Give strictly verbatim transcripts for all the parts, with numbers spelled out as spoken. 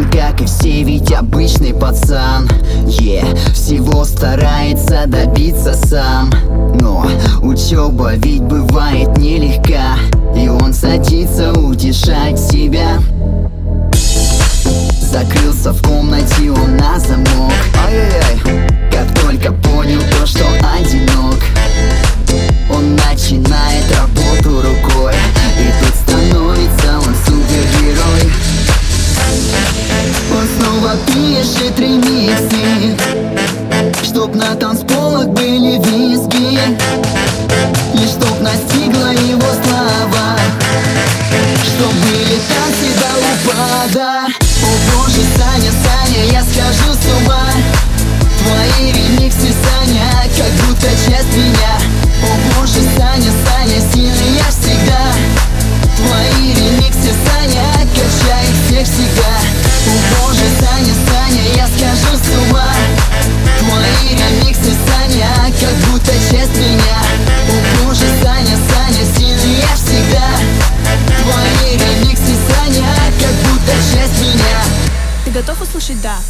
как и все, ведь обычный пацан, yeah, всего старается добиться сам. Но учеба ведь бывает нелегка, и он садится утешать себя. Закрылся в комнате он на замок. Ай-яй-яй. Как только понял то, что одинок, он начинает работу рукой, и тут становится он супергерой. Он снова пишет ремиксы, чтоб на танцполах были виски, и чтоб настигла его слава, чтоб были танцы до упада. О боже, Саня, Саня, я схожу с ума. Твои ремиксы, Саня, как будто часть меня. О боже, Саня, Саня, сильный я всегда. Твои ремиксы, Саня, качает всех всегда. О боже, Саня, Саня, я схожу с ума. Твои ремиксы, Саня, как будто часть меня. О боже, Саня, Саня, сильный я всегда. Твои ремиксы, Саня, как будто часть меня. Ты готов услышать «да»?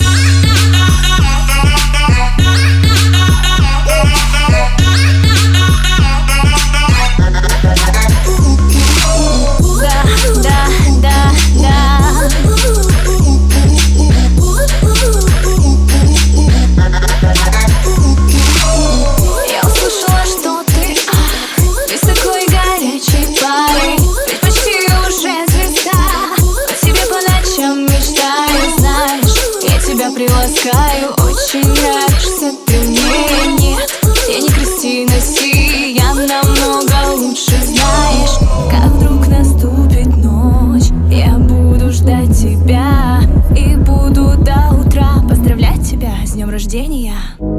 Приласкаю, очень нравишься ты мне. Нет, я не Кристина Си, я намного лучше. Знаешь, как вдруг наступит ночь, я буду ждать тебя и буду до утра поздравлять тебя с днем рождения.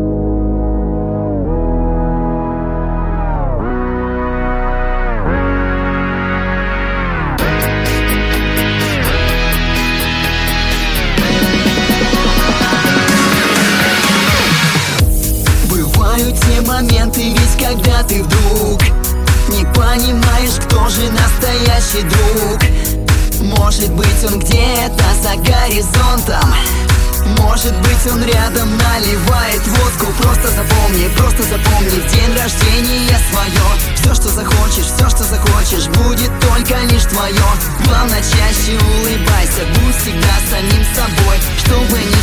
Те моменты, ведь когда ты вдруг не понимаешь, кто же настоящий друг. Может быть, он где-то за горизонтом, может быть, он рядом наливает водку. Просто запомни, просто запомни в день рождения свое. Все, что захочешь, все, что захочешь, будет только лишь твое. Главное, чаще улыбайся, будь всегда самим собой, чтобы не